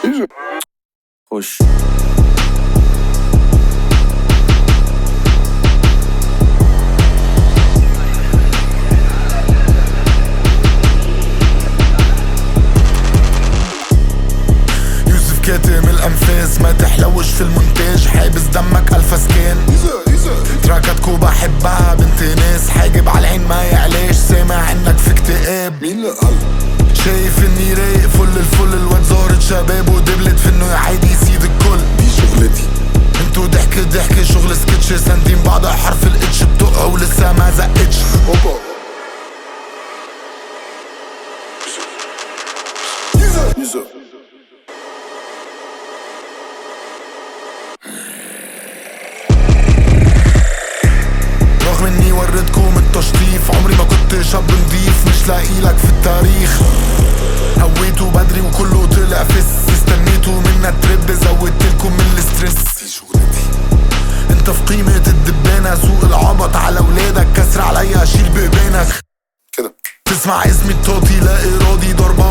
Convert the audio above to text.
خش. كاتم الأنفاس ما تحلوش في المونتاج، حابس دمك الفسكان. تراكاتكو بحبها بنت ناس، حاجب على العين ما يعلاش، سامع انك في اكتئاب. مين اللي قال؟ شايف اني رايق فل الفل، الواد زارت شباب ودبلت في انه عادي يسيد الكل. دي شغلتي. انتو ضحك شغل سكتش، ساندين بعض حرف الاتش بتقع ولسه ما زقتش. اوبا رغم اني وريتكم التشطيف، عمري ما كنت شاب نضيف، مش لاقيلك في التاريخ. هويتو بدري وكله طلع فس، استنيتو منا ترب، زودتلكم من الستريس. دي شغلتي. انت في قيمة الدبانة، سوق العبط على ولادك، كسر عليا اشيل ببانك. كده تسمع اسمي التوتي لا ارادي، ضربة